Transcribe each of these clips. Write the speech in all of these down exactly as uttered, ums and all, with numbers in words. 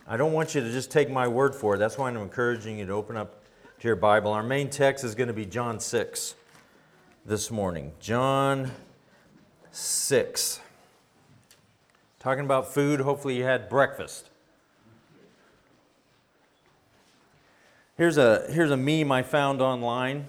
I don't want you to just take my word for it. That's why I'm encouraging you to open up to your Bible. Our main text is going to be John six this morning. John six. Talking about food. Hopefully you had breakfast. Here's a, here's a meme I found online.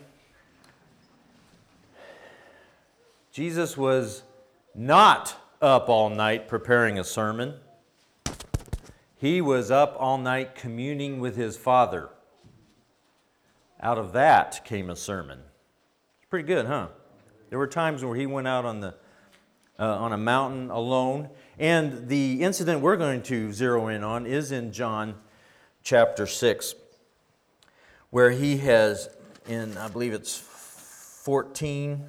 Jesus was not up all night preparing a sermon. He was up all night communing with his Father. Out of that came a sermon. It's pretty good, huh? There were times where he went out on the uh, on a mountain alone. And the incident we're going to zero in on is in John chapter six, where he has, in I believe it's fourteen,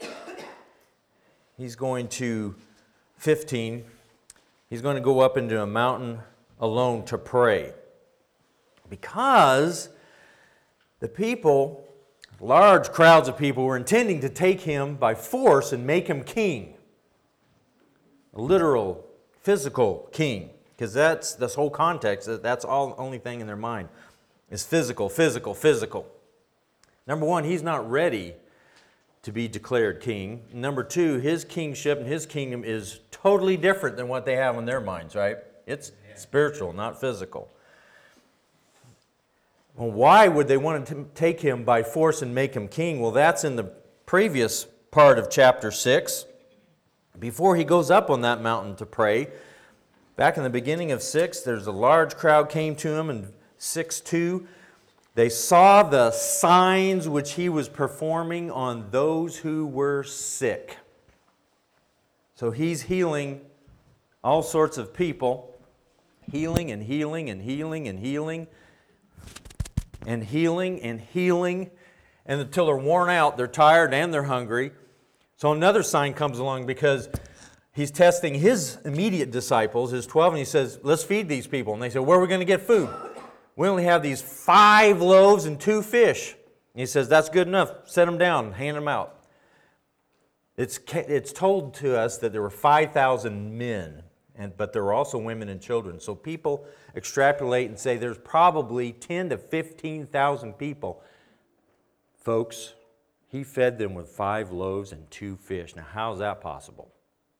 he's going to fifteen, he's going to go up into a mountain alone to pray. Because the people, large crowds of people, were intending to take him by force and make him king. A literal, physical king. Because that's this whole context, that's all only thing in their mind is physical, physical, physical. Number one, he's not ready to be declared king. Number two, his kingship and his kingdom is totally different than what they have in their minds, right? It's spiritual, not physical. Well, why would they want to take him by force and make him king? Well, that's in the previous part of chapter six. Before he goes up on that mountain to pray, back in the beginning of six, there's a large crowd came to him in six two. They saw the signs which he was performing on those who were sick. So he's healing all sorts of people. Healing and healing and healing and healing and healing and healing. And until they're worn out, they're tired and they're hungry. So another sign comes along because he's testing his immediate disciples, his twelve, and he says, let's feed these people. And they say, where are we going to get food? We only have these five loaves and two fish. And he says, that's good enough. Set them down, hand them out. It's, it's told to us that there were five thousand men. And, but there were also women and children. So people extrapolate and say there's probably ten to fifteen thousand people. Folks, he fed them with five loaves and two fish. Now, how is that possible?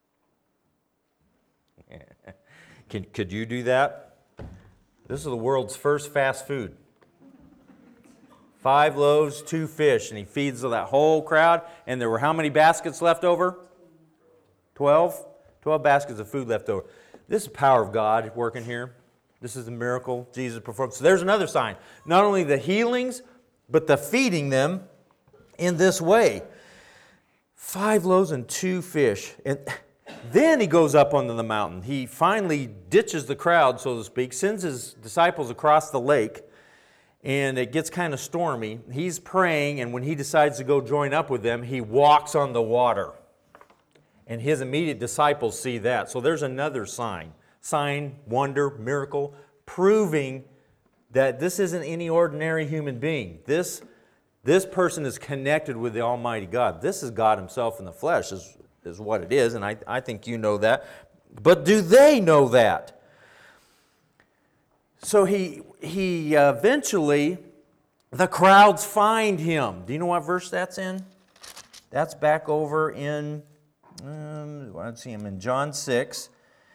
Can, could you do that? This is the world's first fast food. Five loaves, two fish, and he feeds that whole crowd. And there were how many baskets left over? Twelve? Twelve baskets of food left over. This is the power of God working here. This is the miracle Jesus performed. So there's another sign. Not only the healings, but the feeding them in this way. Five loaves and two fish. And then he goes up onto the mountain. He finally ditches the crowd, so to speak, sends his disciples across the lake, and it gets kind of stormy. He's praying, and when he decides to go join up with them, he walks on the water. And his immediate disciples see that. So there's another sign. Sign, wonder, miracle, proving that this isn't any ordinary human being. This, this person is connected with the Almighty God. This is God Himself in the flesh, is, is what it is, and I, I think you know that. But do they know that? So he, he uh, eventually, the crowds find him. Do you know what verse that's in? That's back over in... Um, let's see, I'm in John six,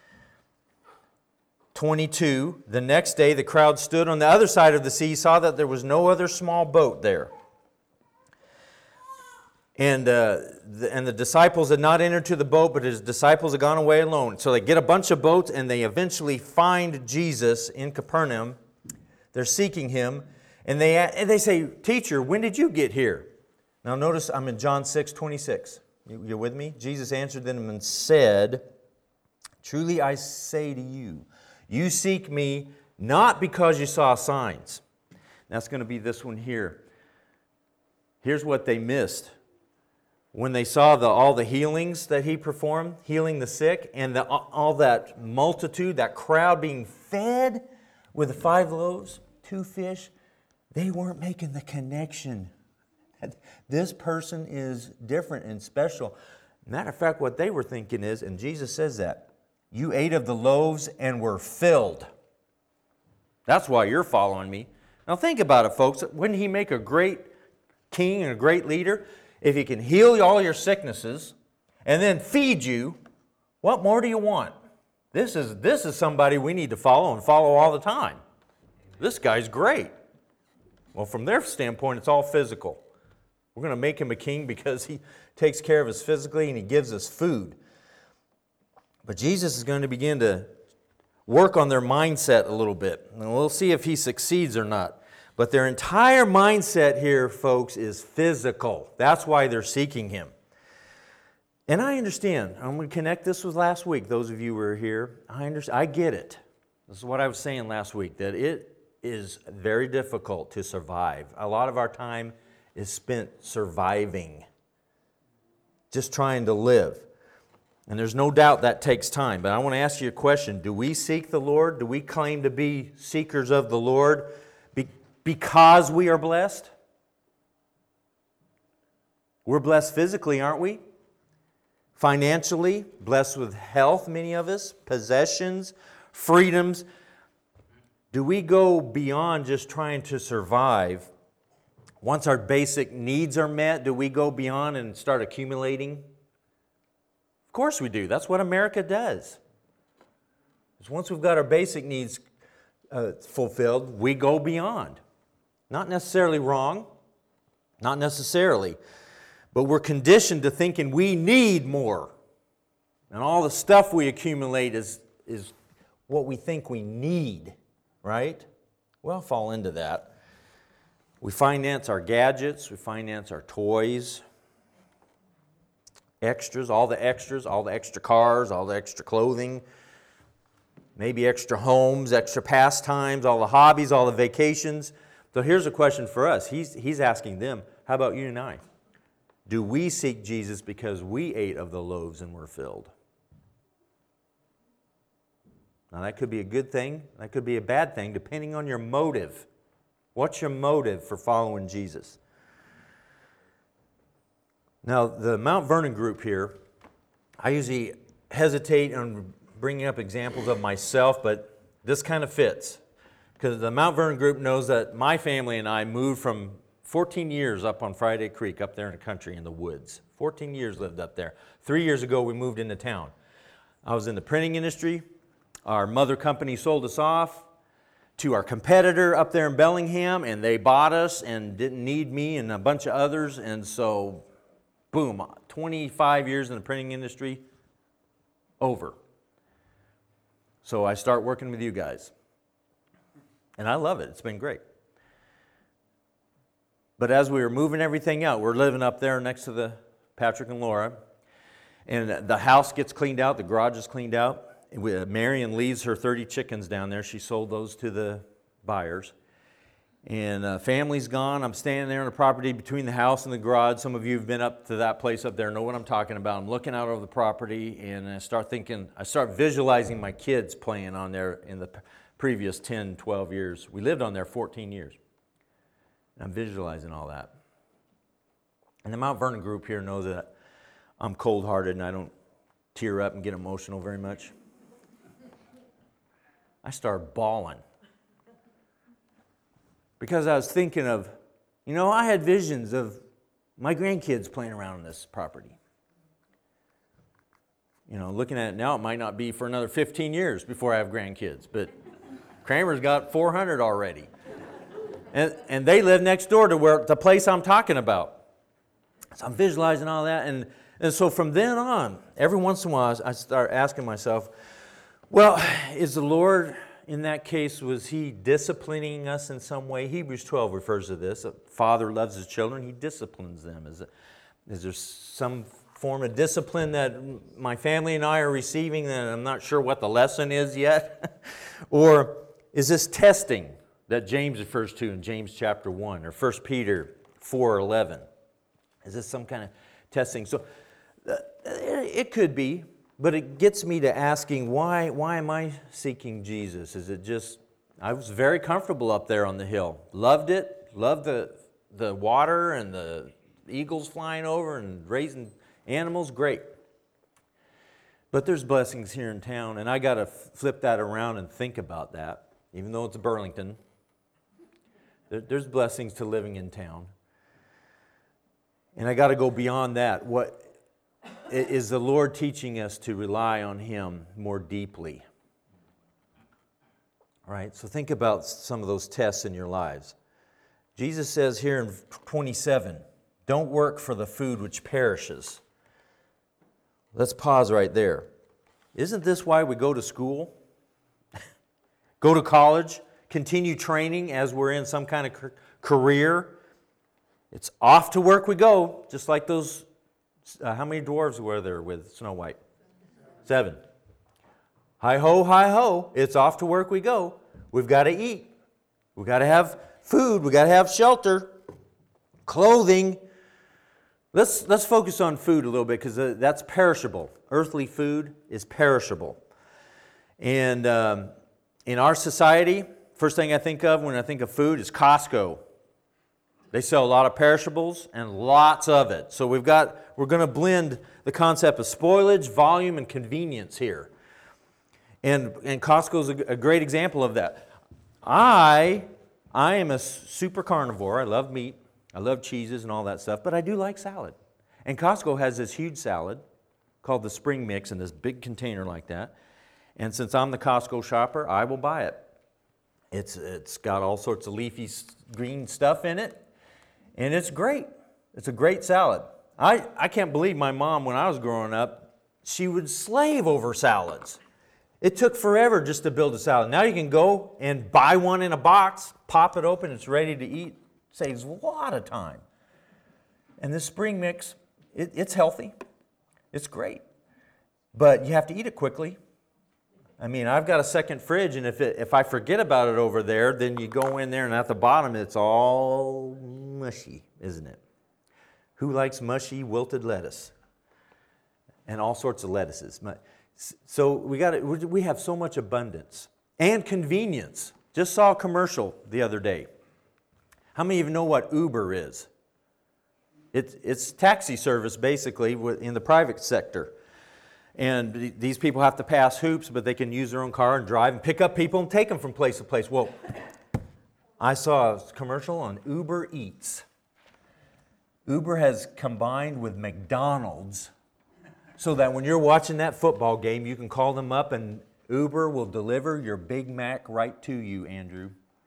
twenty-two. The next day the crowd stood on the other side of the sea, saw that there was no other small boat there. And, uh, the, and the disciples had not entered to the boat, but his disciples had gone away alone. So they get a bunch of boats and they eventually find Jesus in Capernaum. They're seeking him. And they, and they say, teacher, when did you get here? Now notice I'm in John six, twenty-six. You with me? Jesus answered them and said, truly I say to you, you seek me not because you saw signs. That's going to be this one here. Here's what they missed. When they saw the, all the healings that he performed, healing the sick, and the, all that multitude, that crowd being fed with the five loaves, two fish, they weren't making the connection. This person is different and special. Matter of fact, what they were thinking is, and Jesus says that, you ate of the loaves and were filled. That's why you're following me. Now think about it, folks. Wouldn't he make a great king and a great leader? If he can heal all your sicknesses and then feed you, what more do you want? This is, this is somebody we need to follow and follow all the time. This guy's great. Well, from their standpoint, it's all physical. We're going to make him a king because he takes care of us physically and he gives us food. But Jesus is going to begin to work on their mindset a little bit. And we'll see if he succeeds or not. But their entire mindset here, folks, is physical. That's why they're seeking him. And I understand. I'm going to connect this with last week. Those of you who were here, I understand. I get it. This is what I was saying last week, that it is very difficult to survive. A lot of our time is spent surviving, just trying to live. And there's no doubt that takes time. But I want to ask you a question. Do we seek the Lord? Do we claim to be seekers of the Lord be- because we are blessed? We're blessed physically, aren't we? Financially, blessed with health, many of us, possessions, freedoms. Do we go beyond just trying to survive? Once our basic needs are met, do we go beyond and start accumulating? Of course we do. That's what America does. Is once we've got our basic needs uh, fulfilled, we go beyond. Not necessarily wrong, not necessarily, but we're conditioned to thinking we need more. And all the stuff we accumulate is, is what we think we need, right? We'll fall into that. We finance our gadgets, we finance our toys, extras, all the extras, all the extra cars, all the extra clothing, maybe extra homes, extra pastimes, all the hobbies, all the vacations. So here's a question for us. He's, he's asking them, how about you and I? Do we seek Jesus because we ate of the loaves and were filled? Now that could be a good thing, that could be a bad thing, depending on your motive. What's your motive for following Jesus? Now, the Mount Vernon group here, I usually hesitate on bringing up examples of myself, but this kind of fits. Because the Mount Vernon group knows that my family and I moved from fourteen years up on Friday Creek, up there in the country in the woods. fourteen years lived up there. Three years ago, we moved into town. I was in the printing industry. Our mother company sold us off to our competitor up there in Bellingham, and they bought us and didn't need me and a bunch of others, and so, boom, twenty-five years in the printing industry, over. So I start working with you guys. And I love it. It's been great. But as we were moving everything out, we're living up there next to the Patrick and Laura, and the house gets cleaned out, the garage is cleaned out. Marion leaves her thirty chickens down there. She sold those to the buyers. And uh, family's gone. I'm standing there on the property between the house and the garage. Some of you have been up to that place up there, know what I'm talking about. I'm looking out over the property, and I start thinking, I start visualizing my kids playing on there in the previous ten, twelve years. We lived on there fourteen years. And I'm visualizing all that. And the Mount Vernon group here knows that I'm cold-hearted and I don't tear up and get emotional very much. I started bawling. Because I was thinking of, you know, I had visions of my grandkids playing around on this property. You know, looking at it now, it might not be for another fifteen years before I have grandkids, but Kramer's got four hundred already. And, and they live next door to where the place I'm talking about. So I'm visualizing all that. And, and so from then on, every once in a while, I start asking myself, well, is the Lord, in that case, was He disciplining us in some way? Hebrews twelve refers to this. A father loves his children. He disciplines them. Is, it, is there some form of discipline that my family and I are receiving that I'm not sure what the lesson is yet? Or is this testing that James refers to in James chapter one or First Peter four eleven? Is this some kind of testing? So uh, it could be, but it gets me to asking, why, why am I seeking Jesus? Is it just, I was very comfortable up there on the hill. Loved it, loved the, the water and the eagles flying over and raising animals, great. But there's blessings here in town, and I got to flip that around and think about that. even though it's Burlington. There, there's blessings to living in town. And I got to go beyond that. What is the Lord teaching us to rely on Him more deeply? All right, so think about some of those tests in your lives. Jesus says here in twenty-seven, don't work for the food which perishes. Let's pause right there. Isn't this why we go to school? Go to college? Continue training as we're in some kind of career? It's off to work we go, just like those, uh, how many dwarves were there with Snow White? Seven. Hi-ho, hi-ho, it's off to work we go. We've got to eat. We've got to have food. We've got to have shelter, clothing. Let's, let's focus on food a little bit because uh, that's perishable. Earthly food is perishable. And um, in our society, first thing I think of when I think of food is Costco. They sell a lot of perishables and lots of it. So we've got, we're going to blend the concept of spoilage, volume, and convenience here. And, and Costco is a, a great example of that. I, I am a super carnivore. I love meat. I love cheeses and all that stuff, but I do like salad. And Costco has this huge salad called the Spring Mix in this big container like that. And since I'm the Costco shopper, I will buy it. It's, it's got all sorts of leafy green stuff in it. And it's great. It's a great salad. I, I can't believe my mom, when I was growing up, she would slave over salads. It took forever just to build a salad. Now you can go and buy one in a box, pop it open, it's ready to eat. Saves a lot of time. And this Spring Mix, it, it's healthy. It's great. But you have to eat it quickly. I mean, I've got a second fridge, and if it, if I forget about it over there, then you go in there, and at the bottom, it's all mushy, isn't it? Who likes mushy, wilted lettuce? And all sorts of lettuces. So we got it. We have so much abundance and convenience. Just saw a commercial the other day. How many of you know what Uber is? It's, it's taxi service, basically, in the private sector. And these people have to pass hoops, but they can use their own car and drive and pick up people and take them from place to place. Well, I saw a commercial on Uber Eats. Uber has combined with McDonald's so that when you're watching that football game, you can call them up and Uber will deliver your Big Mac right to you, Andrew.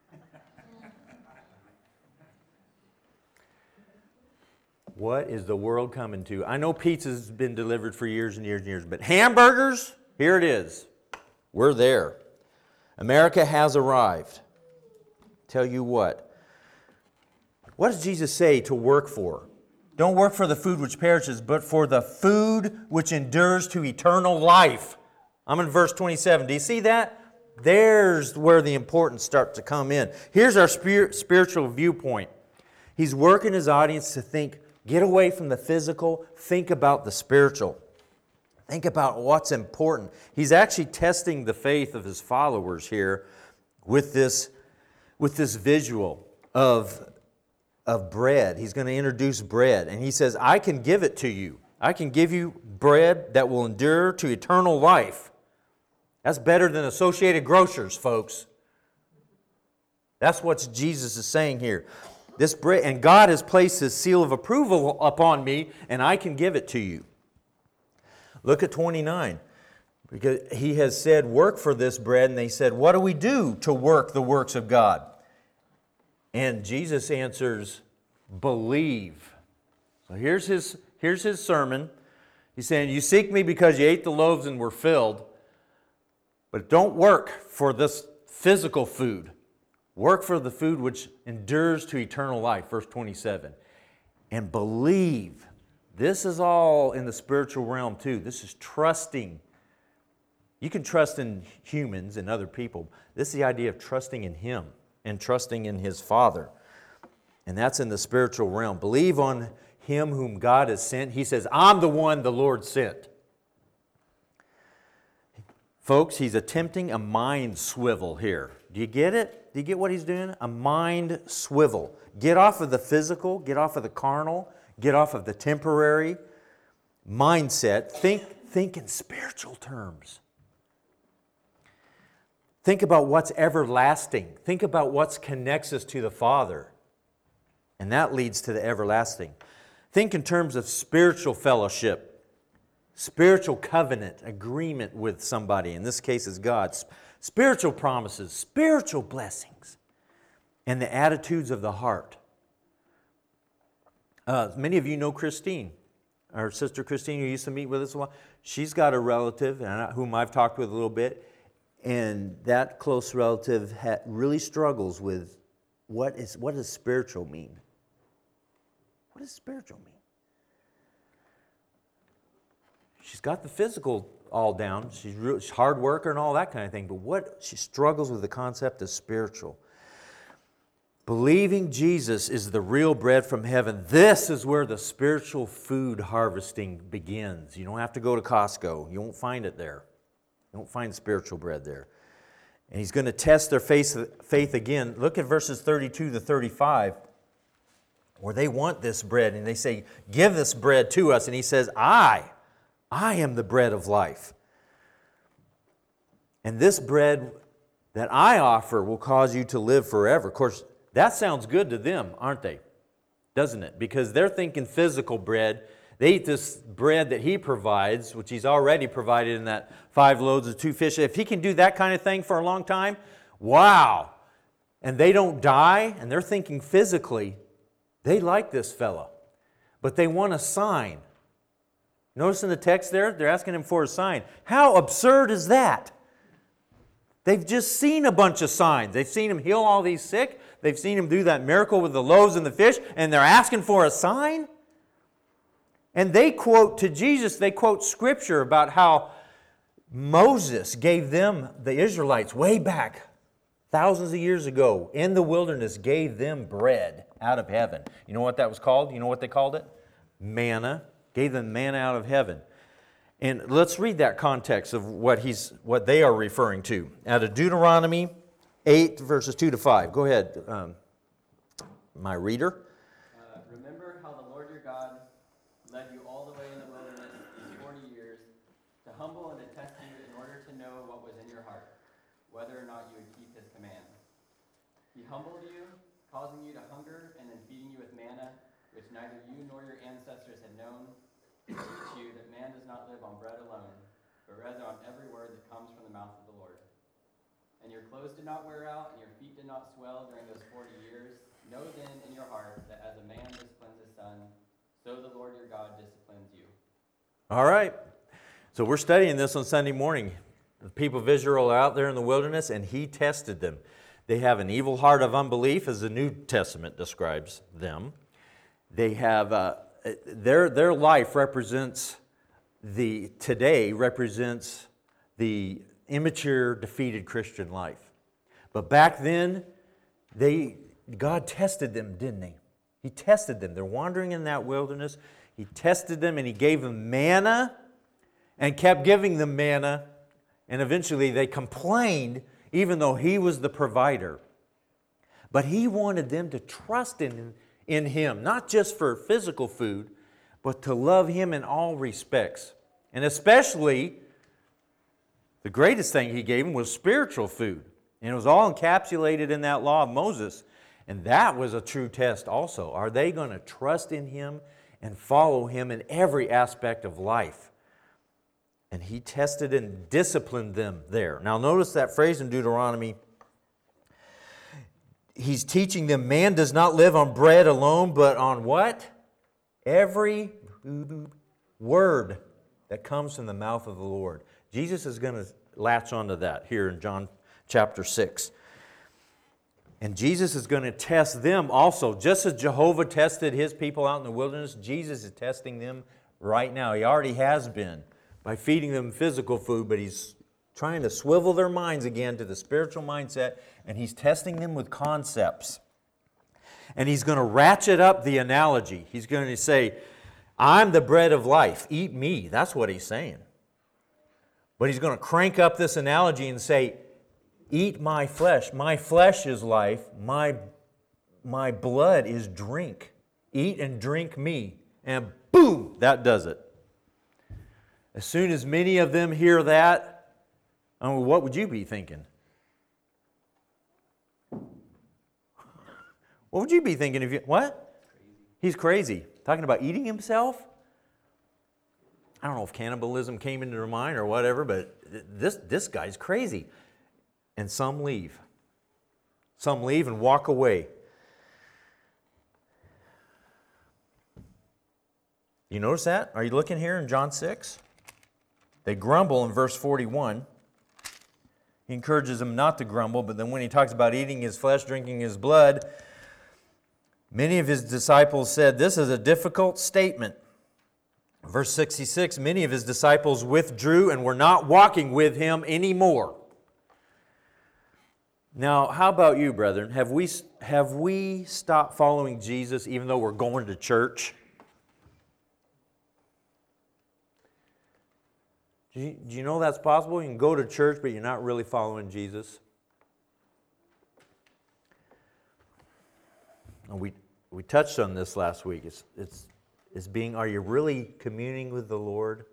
What is the world coming to? I know pizza's been delivered for years and years and years, but hamburgers, here it is. We're there. America has arrived. Tell you what. What does Jesus say to work for? Don't work for the food which perishes, but for the food which endures to eternal life. I'm in verse twenty-seven. Do you see that? There's where the importance starts to come in. Here's our spir- spiritual viewpoint. He's working his audience to think, get away from the physical, think about the spiritual. Think about what's important. He's actually testing the faith of his followers here with this, with this visual of, of bread. He's going to introduce bread. And he says, I can give it to you. I can give you bread that will endure to eternal life. That's better than Associated Grocers, folks. That's what Jesus is saying here. This bread, and God has placed His seal of approval upon me, and I can give it to you. Look at twenty-nine. Because He has said, work for this bread, and they said, what do we do to work the works of God? And Jesus answers, believe. So here's His, here's his sermon. He's saying, you seek me because you ate the loaves and were filled, but don't work for this physical food. Work for the food which endures to eternal life, verse twenty-seven. And believe. This is all in the spiritual realm too. This is trusting. You can trust in humans and other people. This is the idea of trusting in Him and trusting in His Father. And that's in the spiritual realm. Believe on Him whom God has sent. He says, I'm the one the Lord sent. Folks, He's attempting a mind swivel here. Do you get it? Do you get what He's doing? A mind swivel. Get off of the physical, get off of the carnal, get off of the temporary mindset. Think, think in spiritual terms. Think about what's everlasting. Think about what connects us to the Father. And that leads to the everlasting. Think in terms of spiritual fellowship, spiritual covenant, agreement with somebody. In this case, is God. Spiritual promises, spiritual blessings, and the attitudes of the heart. Uh, many of you know Christine, our sister Christine, who used to meet with us a while. She's got a relative and whom I've talked with a little bit, and that close relative ha- really struggles with what is what does spiritual mean? What does spiritual mean? She's got the physical all down. She's, real, she's a hard worker and all that kind of thing. But what she struggles with the concept of spiritual. Believing Jesus is the real bread from heaven. This is where the spiritual food harvesting begins. You don't have to go to Costco. You won't find it there. You won't find spiritual bread there. And He's going to test their faith, faith again. Look at verses thirty-two to thirty-five, where they want this bread. And they say, give this bread to us. And He says, I, I am the bread of life. And this bread that I offer will cause you to live forever. Of course, that sounds good to them, aren't they? Doesn't it? Because they're thinking physical bread. They eat this bread that He provides, which He's already provided in that five loaves of two fish. If He can do that kind of thing for a long time, wow. And they don't die, and they're thinking physically, they like this fella. But they want a sign. Notice in the text there, they're asking Him for a sign. How absurd is that? They've just seen a bunch of signs. They've seen Him heal all these sick. They've seen Him do that miracle with the loaves and the fish, and they're asking for a sign? And they quote to Jesus, they quote Scripture about how Moses gave them, the Israelites, way back, thousands of years ago, in the wilderness, gave them bread out of heaven. You know what that was called? You know what they called it? Manna. Gave them manna out of heaven. And let's read that context of what he's, what they are referring to. Out of Deuteronomy eight, verses two to five. Go ahead, um, my reader. Uh, remember how the Lord your God led you all the way in the wilderness these forty years to humble and to test you in order to know what was in your heart, whether or not you would keep His commands. He humbled you, causing you to hunger, and then feeding you with manna, which neither you nor your ancestors had known, to teach you that man does not live on bread alone, but rather on every word that comes from the mouth of the Lord. And your clothes did not wear out, and your feet did not swell during those forty years. Know then in your heart that as a man disciplines his son, so the Lord your God disciplines you. All right. So we're studying this on Sunday morning. The people of Israel are out there in the wilderness, and He tested them. They have an evil heart of unbelief, as the New Testament describes them. They have, uh, their, their life represents, the today represents the immature, defeated Christian life. But back then, they God tested them, didn't He? He tested them. They're wandering in that wilderness. He tested them, and He gave them manna and kept giving them manna. And eventually they complained, even though He was the provider. But He wanted them to trust in, in Him, not just for physical food, but to love Him in all respects. And especially, the greatest thing He gave them was spiritual food. And it was all encapsulated in that law of Moses. And that was a true test also. Are they going to trust in Him and follow Him in every aspect of life? And He tested and disciplined them there. Now notice that phrase in Deuteronomy. He's teaching them, man does not live on bread alone, but on what? Every word that comes from the mouth of the Lord. Jesus is going to latch onto that here in John chapter six. And Jesus is going to test them also. Just as Jehovah tested His people out in the wilderness, Jesus is testing them right now. He already has been by feeding them physical food, but He's trying to swivel their minds again to the spiritual mindset, and He's testing them with concepts. And He's going to ratchet up the analogy. He's going to say, I'm the bread of life. Eat me. That's what He's saying. But He's going to crank up this analogy and say, eat my flesh. My flesh is life. My, my blood is drink. Eat and drink me. And boom, that does it. As soon as many of them hear that, I mean, what would you be thinking? What would you be thinking if you, what? Crazy. He's crazy. Talking about eating himself? I don't know if cannibalism came into their mind or whatever, but this, this guy's crazy. And some leave. Some leave and walk away. You notice that? Are you looking here in John six? They grumble in verse forty-one. He encourages them not to grumble, but then when he talks about eating his flesh, drinking his blood, many of his disciples said, this is a difficult statement. Verse sixty-six, many of his disciples withdrew and were not walking with him anymore. Now, how about you, brethren? Have we, have we stopped following Jesus even though we're going to church? Do you, do you know that's possible? You can go to church, but you're not really following Jesus. And we, we touched on this last week. It's, it's, it's being, are you really communing with the Lord?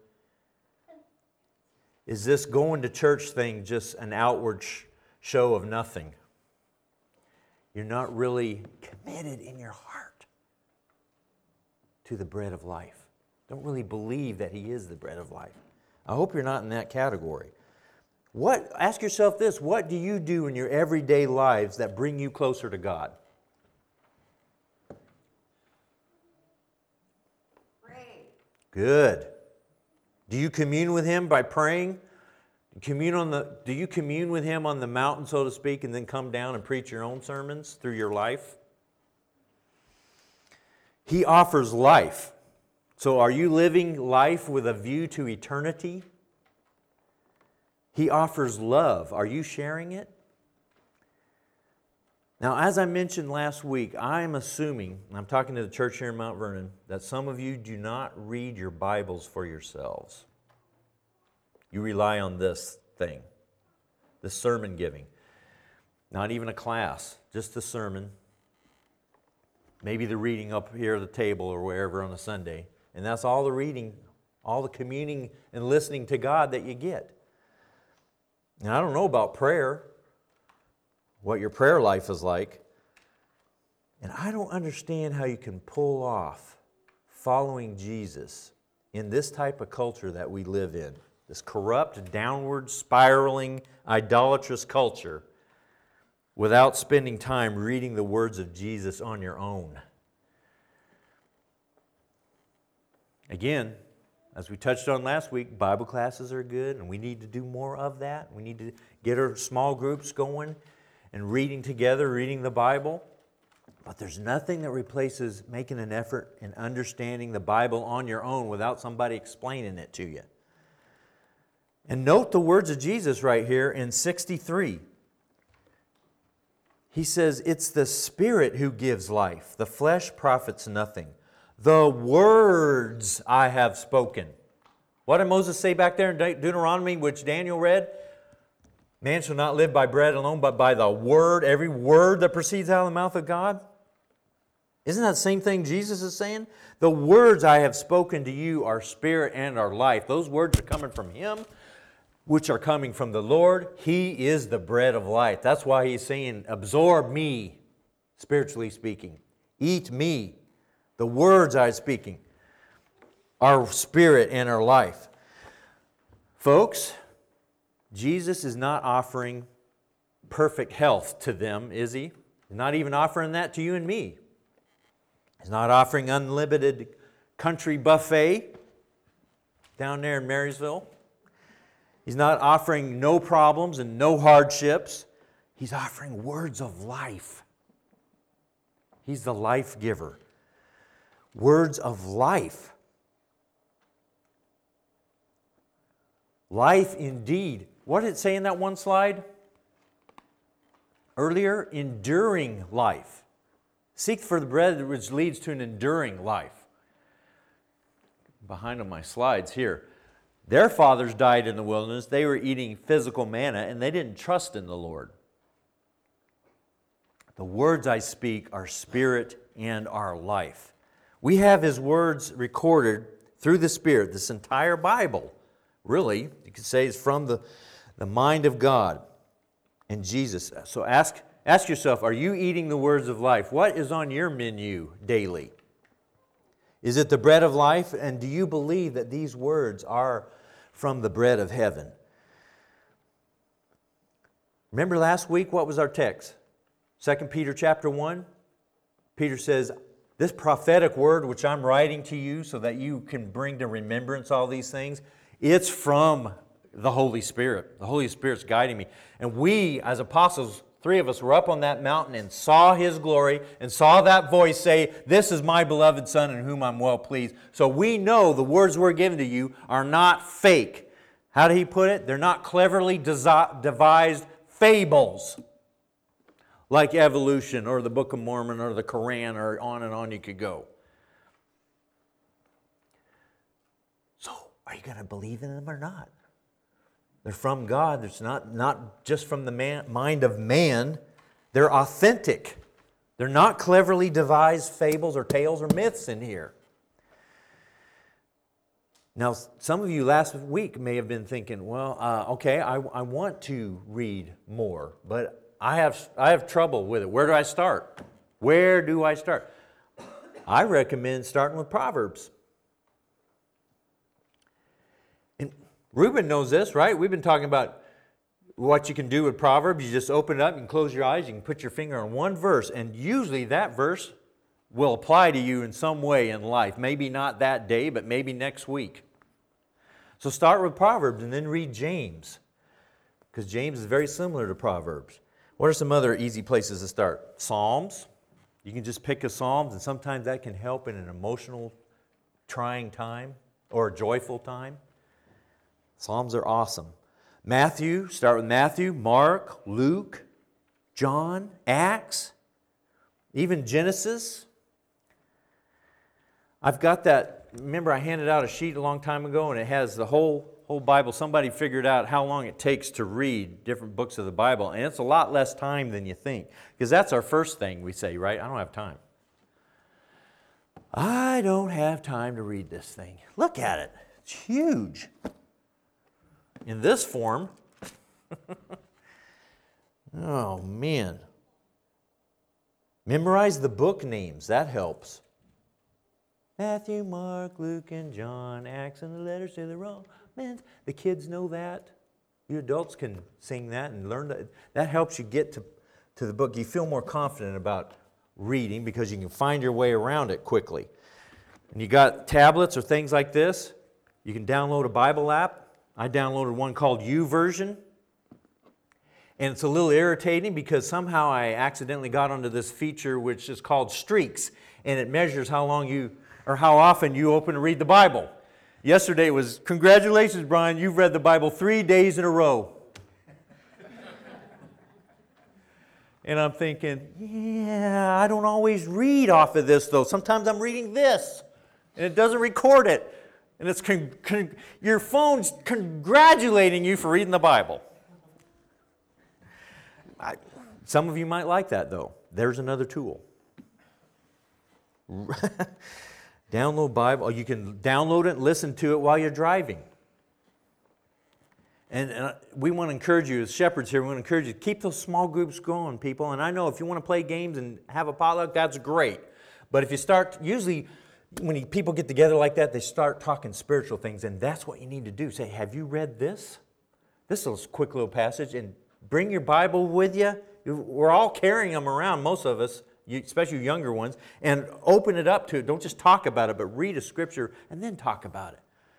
Is this going to church thing just an outward sh- show of nothing? You're not really committed in your heart to the bread of life. Don't really believe that He is the bread of life. I hope you're not in that category. What? Ask yourself this, what do you do in your everyday lives that bring you closer to God? Pray. Good. Do you commune with Him by praying? Commune on the, do you commune with Him on the mountain, so to speak, and then come down and preach your own sermons through your life? He offers life. So are you living life with a view to eternity? He offers love. Are you sharing it? Now, as I mentioned last week, I am assuming, and I'm talking to the church here in Mount Vernon, that some of you do not read your Bibles for yourselves. You rely on this thing, this sermon giving. Not even a class, just the sermon. Maybe the reading up here at the table or wherever on a Sunday. And that's all the reading, all the communing and listening to God that you get. And I don't know about prayer, what your prayer life is like. And I don't understand how you can pull off following Jesus in this type of culture that we live in. This corrupt, downward, spiraling, idolatrous culture without spending time reading the words of Jesus on your own. Again, as we touched on last week, Bible classes are good, and we need to do more of that. We need to get our small groups going and reading together, reading the Bible. But there's nothing that replaces making an effort in understanding the Bible on your own without somebody explaining it to you. And note the words of Jesus right here in sixty-three. He says, it's the Spirit who gives life. The flesh profits nothing. The words I have spoken. What did Moses say back there in De- Deuteronomy, which Daniel read? Man shall not live by bread alone, but by the word, every word that proceeds out of the mouth of God. Isn't that the same thing Jesus is saying? The words I have spoken to you are spirit and are life. Those words are coming from Him, which are coming from the Lord. He is the bread of life. That's why He's saying, absorb me, spiritually speaking. Eat me. The words I'm speaking are spirit and are life. Folks, Jesus is not offering perfect health to them, is He? He's not even offering that to you and me. He's not offering unlimited country buffet down there in Marysville. He's not offering no problems and no hardships. He's offering words of life. He's the life giver. Words of life. Life indeed. What did it say in that one slide? Earlier, enduring life. Seek for the bread which leads to an enduring life. Behind on my slides here. Their fathers died in the wilderness. They were eating physical manna and they didn't trust in the Lord. The words I speak are spirit and are life. We have His words recorded through the Spirit. This entire Bible, really, you could say, is from the, the mind of God and Jesus. So ask Ask yourself, are you eating the words of life? What is on your menu daily? Is it the bread of life? And do you believe that these words are from the bread of heaven? Remember last week, what was our text? Second Peter chapter one. Peter says, this prophetic word which I'm writing to you so that you can bring to remembrance all these things, it's from the Holy Spirit. The Holy Spirit's guiding me. And we, as apostles, three of us were up on that mountain and saw His glory and saw that voice say, this is my beloved Son in whom I'm well pleased. So we know the words we're giving to you are not fake. How did he put it? They're not cleverly desi- devised fables like evolution or the Book of Mormon or the Quran or on and on you could go. So, are you going to believe in them or not? They're from God. It's not, not just from the man, mind of man. They're authentic. They're not cleverly devised fables or tales or myths in here. Now, some of you last week may have been thinking, well, uh, okay, I, I want to read more, but I have, I have trouble with it. Where do I start? Where do I start? I recommend starting with Proverbs. And Reuben knows this, right? We've been talking about what you can do with Proverbs. You just open it up, you can close your eyes, you can put your finger on one verse, and usually that verse will apply to you in some way in life. Maybe not that day, but maybe next week. So start with Proverbs and then read James, because James is very similar to Proverbs. What are some other easy places to start? Psalms. You can just pick a Psalms, and sometimes that can help in an emotional, trying time or a joyful time. Psalms are awesome. Matthew, start with Matthew, Mark, Luke, John, Acts, even Genesis. I've got that, remember I handed out a sheet a long time ago and it has the whole whole Bible. Somebody figured out how long it takes to read different books of the Bible, and it's a lot less time than you think. Because that's our first thing we say, right? I don't have time. I don't have time to read this thing. Look at it. It's huge. In this form. Oh, man. Memorize the book names. That helps. Matthew, Mark, Luke, and John, Acts, and the letters to the Romans. The kids know that. You adults can sing that and learn that. That helps you get to, to the book. You feel more confident about reading because you can find your way around it quickly. And you got tablets or things like this. You can download a Bible app. I downloaded one called YouVersion. And it's a little irritating because somehow I accidentally got onto this feature which is called Streaks. And it measures how long you, or how often you open and read the Bible. Yesterday was, congratulations, Brian, you've read the Bible three days in a row. And I'm thinking, yeah, I don't always read off of this, though. Sometimes I'm reading this, and it doesn't record it. And it's con- con- your phone's congratulating you for reading the Bible. I, some of you might like that, though. There's another tool. Download Bible. You can download it and listen to it while you're driving. And, and we want to encourage you, as shepherds here, we want to encourage you to keep those small groups going, people. And I know if you want to play games and have a potluck, that's great. But if you start, usually when you, people get together like that, they start talking spiritual things. And that's what you need to do. Say, have you read this? This is a quick little passage. And bring your Bible with you. We're all carrying them around, most of us. You, especially younger ones, and open it up to it. Don't just talk about it, but read a scripture and then talk about it.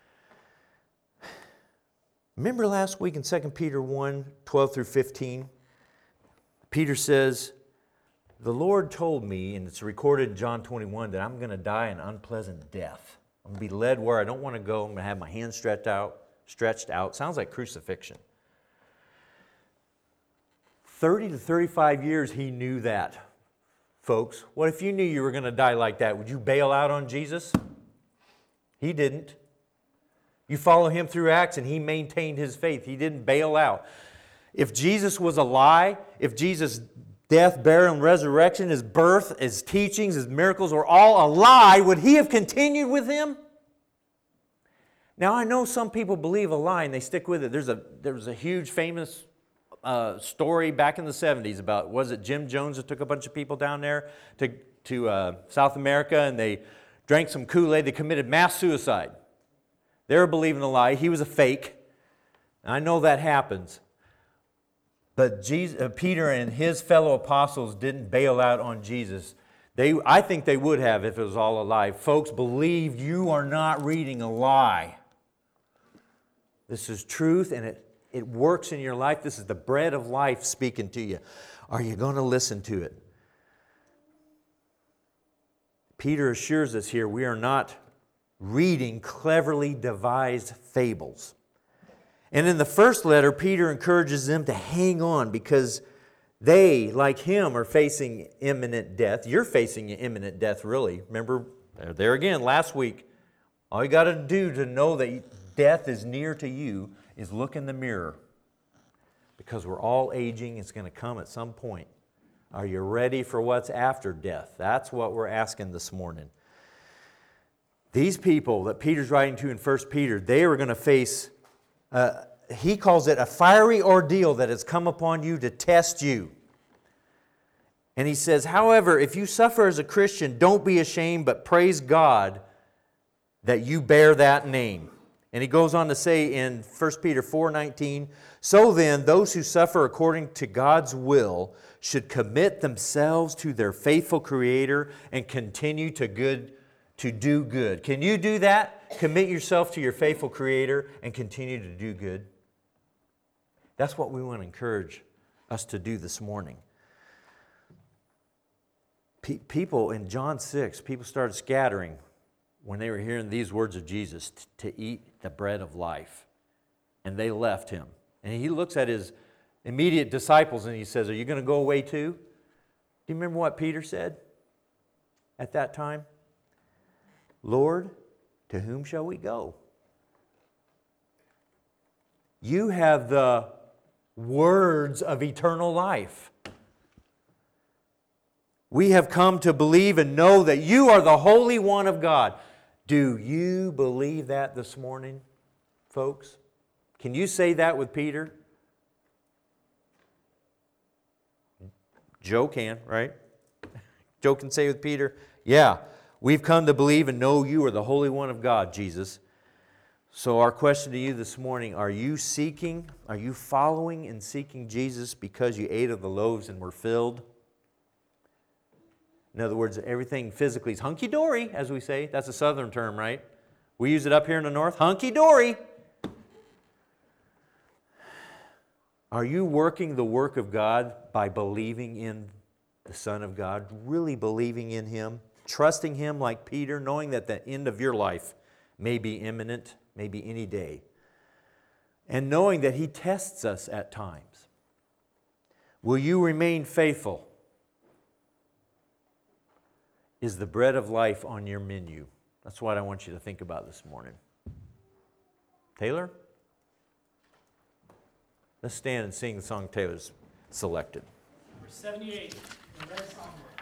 Remember last week in Second Peter one, twelve through fifteen? Peter says, the Lord told me, and it's recorded in John twenty-one, that I'm going to die an unpleasant death. I'm going to be led where I don't want to go. I'm going to have my hands stretched out. Stretched out. Sounds like crucifixion. thirty to thirty-five years he knew that. Folks, what if you knew you were going to die like that? Would you bail out on Jesus? He didn't. You follow him through Acts and he maintained his faith. He didn't bail out. If Jesus was a lie, if Jesus' death, burial, and resurrection, his birth, his teachings, his miracles were all a lie, would he have continued with him? Now, I know some people believe a lie and they stick with it. There's a, there's a huge famous uh, story back in the seventies about, was it Jim Jones that took a bunch of people down there to, to uh, South America, and they drank some Kool-Aid. They committed mass suicide. They were believing the lie. He was a fake. I know that happens. But Jesus, uh, Peter and his fellow apostles didn't bail out on Jesus. They, I think they would have if it was all a lie. Folks, believe you are not reading a lie. This is truth, and it, it works in your life. This is the bread of life speaking to you. Are you going to listen to it? Peter assures us here we are not reading cleverly devised fables. And in the first letter, Peter encourages them to hang on because they, like him, are facing imminent death. You're facing imminent death, really. Remember, there again, last week, all you got to do to know that death is near to you is look in the mirror. Because we're all aging, it's going to come at some point. Are you ready for what's after death? That's what we're asking this morning. These people that Peter's writing to in First Peter, they were going to face, uh, he calls it a fiery ordeal that has come upon you to test you. And he says, however, if you suffer as a Christian, don't be ashamed, but praise God that you bear that name. And he goes on to say in First Peter four nineteen, so then, those who suffer according to God's will should commit themselves to their faithful Creator and continue to good to do good. Can you do that? Commit yourself to your faithful Creator and continue to do good. That's what we want to encourage us to do this morning. Pe- people in John six, people started scattering when they were hearing these words of Jesus, t- to eat the bread of life. And they left him. And he looks at his immediate disciples and he says, are you going to go away too? Do you remember what Peter said at that time? Lord, to whom shall we go? You have the words of eternal life. We have come to believe and know that you are the Holy One of God. Do you believe that this morning, folks? Can you say that with Peter? Joe can, right? Joe can say with Peter, yeah, we've come to believe and know you are the Holy One of God, Jesus. So our question to you this morning, are you seeking, are you following and seeking Jesus because you ate of the loaves and were filled? In other words, everything physically is hunky-dory, as we say. That's a southern term, right? We use it up here in the north, hunky-dory. Are you working the work of God by believing in the Son of God, really believing in Him, trusting Him like Peter, knowing that the end of your life may be imminent, maybe any day, and knowing that He tests us at times? Will you remain faithful? Is the bread of life on your menu? That's what I want you to think about this morning. Taylor? Let's stand and sing the song Taylor's selected. Number seventy-eight, the Red Songbook.